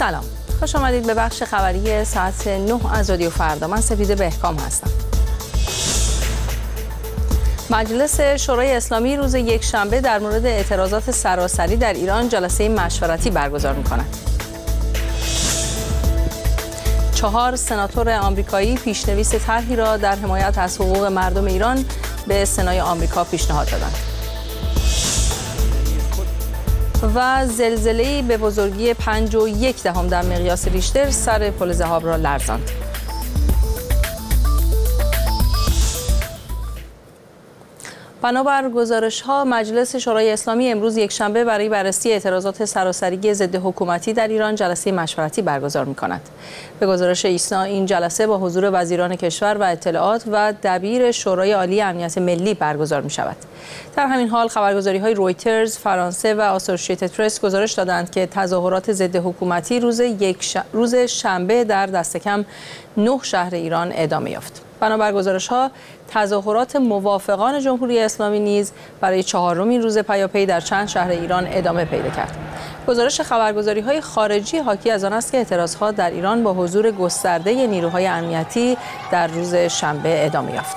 سلام، خوش آمدید به بخش خبری ساعت 9 از رادیو فردا. من سپیده بهکام هستم. مجلس شورای اسلامی روز یکشنبه در مورد اعتراضات سراسری در ایران جلسه مشورتی برگزار می‌کند. 4 سناتور آمریکایی پیشنویس طرحی را در حمایت از حقوق مردم ایران به سنای آمریکا پیشنهاد دادند. و زلزله‌ای به بزرگی 5.1 در مقیاس ریشتر سر پل ذهاب را لرزاند. بنابر گزارش‌ها مجلس شورای اسلامی امروز یکشنبه برای بررسی اعتراضات سراسری ضد حکومتی در ایران جلسه مشورتی برگزار می‌کند. به گزارش ایسنا این جلسه با حضور وزیران کشور و اطلاعات و دبیر شورای عالی امنیت ملی برگزار می‌شود. در همین حال خبرگزاری‌های رویترز، فرانسه و آسوسییتد پرس گزارش دادند که تظاهرات ضد حکومتی روز شنبه در دست کم 9 شهر ایران ادامه یافت. بنابر گزارش‌ها تظاهرات موافقان جمهوری اسلامی نیز برای 4مین روز پیاپی در چند شهر ایران ادامه پیدا کرد. گزارش خبرگزاری‌های خارجی حاکی از آن است که اعتراضها در ایران با حضور گسترده نیروهای امنیتی در روز شنبه ادامه یافت.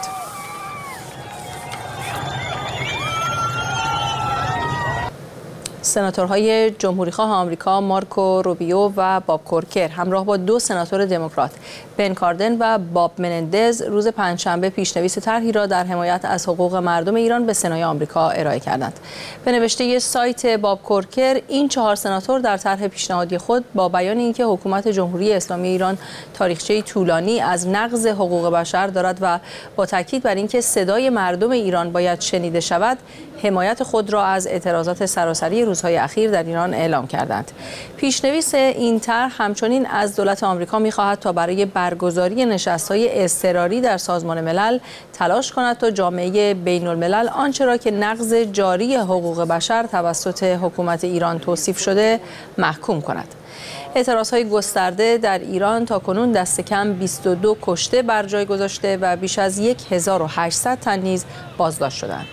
سناتورهای جمهوریخواه آمریکا مارکو روبیو و باب کورکر همراه با 2 سناتور دموکرات بن کاردن و باب منندز روز پنجشنبه پیشنویس طرحی را در حمایت از حقوق مردم ایران به سنای آمریکا ارائه کردند. به نوشته سایت باب کورکر این 4 سناتور در طرح پیشنهادی خود با بیان اینکه حکومت جمهوری اسلامی ایران تاریخچه طولانی از نقض حقوق بشر دارد و با تاکید بر اینکه صدای مردم ایران باید شنیده شود، حمایت خود را از اعتراضات سراسری روزهای اخیر در ایران اعلام کردند. پیشنویس این طرح همچنین از دولت آمریکا می‌خواهد تا برای برگزاری نشست‌های اضطراری در سازمان ملل تلاش کند تا جامعه بین‌الملل آنچه را که نقض جاری حقوق بشر توسط حکومت ایران توصیف شده محکوم کند. اعتراضهای گسترده در ایران تاکنون دست کم 22 کشته بر جای گذاشته و بیش از 1800 تن نیز بازداشت شدند.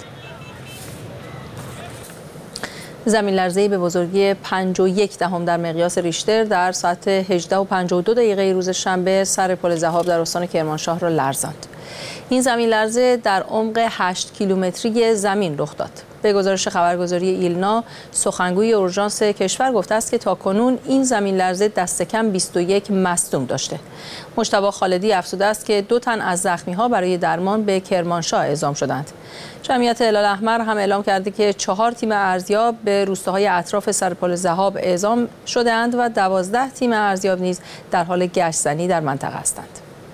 زمین لرزه‌ای به بزرگی 5.1 در مقیاس ریشتر در ساعت 18:52 روز شنبه سر پل ذهاب در استان کرمانشاه را لرزاند. این زمین لرزه در عمق 8 کیلومتری زمین رخ داد. به گزارش خبرگزاری ایلنا، سخنگوی اورژانس کشور گفته است که تاکنون این زمین لرزه دست کم 21 مصدوم داشته. مجتبی خالدی افزوده است که 2 تن از زخمی‌ها برای درمان به کرمانشاه اعزام شدند. جمعیت هلال احمر هم اعلام کرده که 4 تیم ارزیاب به روستاهای اطراف سرپل ذهاب اعزام شده‌اند و 12 تیم ارزیاب نیز در حال گشت‌زنی در منطقه هستند.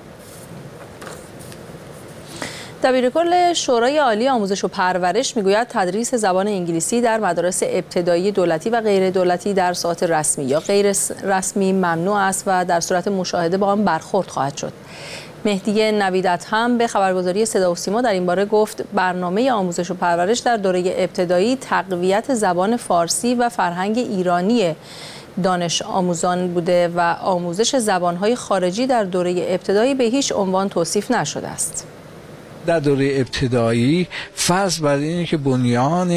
دبیرکل شورای عالی آموزش و پرورش میگوید تدریس زبان انگلیسی در مدارس ابتدایی دولتی و غیر دولتی در ساعات رسمی یا غیر رسمی ممنوع است و در صورت مشاهده با آن برخورد خواهد شد. مهدی نویدت هم به خبرگزاری صدا و سیما در این باره گفت برنامه آموزش و پرورش در دوره ابتدایی تقویت زبان فارسی و فرهنگ ایرانی دانش آموزان بوده و آموزش زبان‌های خارجی در دوره ابتدایی به هیچ عنوان توصیف نشده است. در دوره ابتدایی فرض بر اینه که بنیان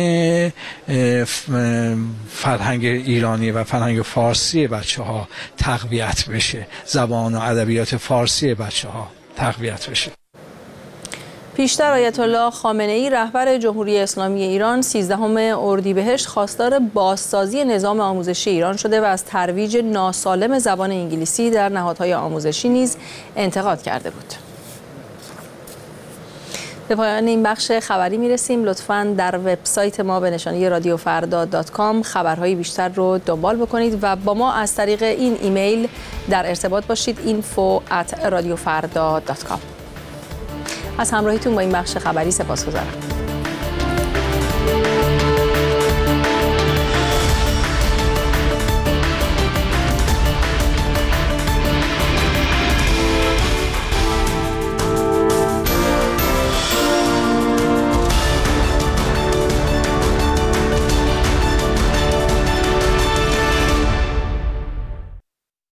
فرهنگ ایرانی و فرهنگ فارسی بچه‌ها تقویت بشه، زبان و ادبیات فارسی بچه‌ها تقویت بشه. پیشتر آیت الله خامنه‌ای رهبر جمهوری اسلامی ایران 13 اردیبهشت خواستار بازسازی نظام آموزشی ایران شده و از ترویج ناسالم زبان انگلیسی در نهادهای آموزشی نیز انتقاد کرده بود. به پایان این بخش خبری میرسیم. لطفاً در وبسایت ما به نشانی radiofarda.com خبرهای بیشتر رو دنبال بکنید و با ما از طریق این ایمیل در ارتباط باشید info@radiofarda.com. از همراهیتون با این بخش خبری سپاسگزارم.